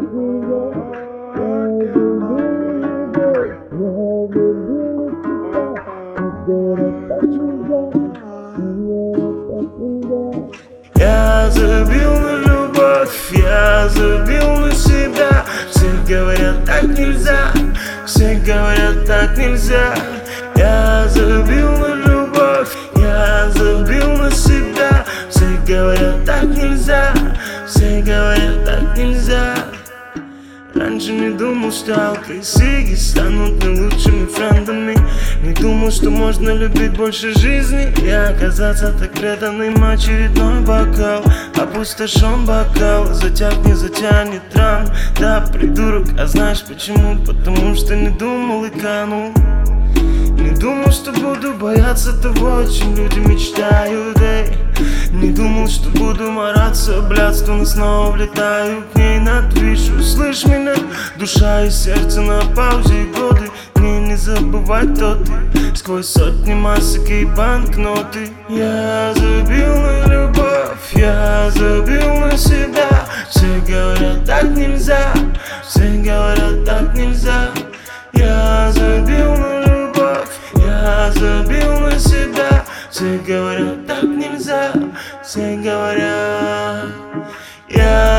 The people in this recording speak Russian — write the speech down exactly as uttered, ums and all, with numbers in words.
Я забил на любовь, я забил на себя. Все говорят, так нельзя, все говорят, так нельзя. Я забил на любовь, я забил на себя. Все говорят, так нельзя, все говорят, так нельзя. Раньше не думал, что алко и сиги станут мне лучшими френдами. Не думал, что можно любить больше жизни и оказаться так преданным. Очередной бокал, опустошен бокал, затягни, затянет ран. Да, придурок, а знаешь почему? Потому что не думал и канул. Не думал, что буду бояться того, о чем люди мечтают, эй. Не думал, что буду мараться блядство, но снова влетаю к ней на твич. Услышь меня, душа и сердце на паузе, и годы мне не забывать, кто ты. Сквозь сотни масок и банкноты. Я забил на любовь, я забил на себя. Все говорят, так нельзя, все говорят, так нельзя. Я забил на любовь, я забил на себя. Все говорят, так нельзя, все говорят. Я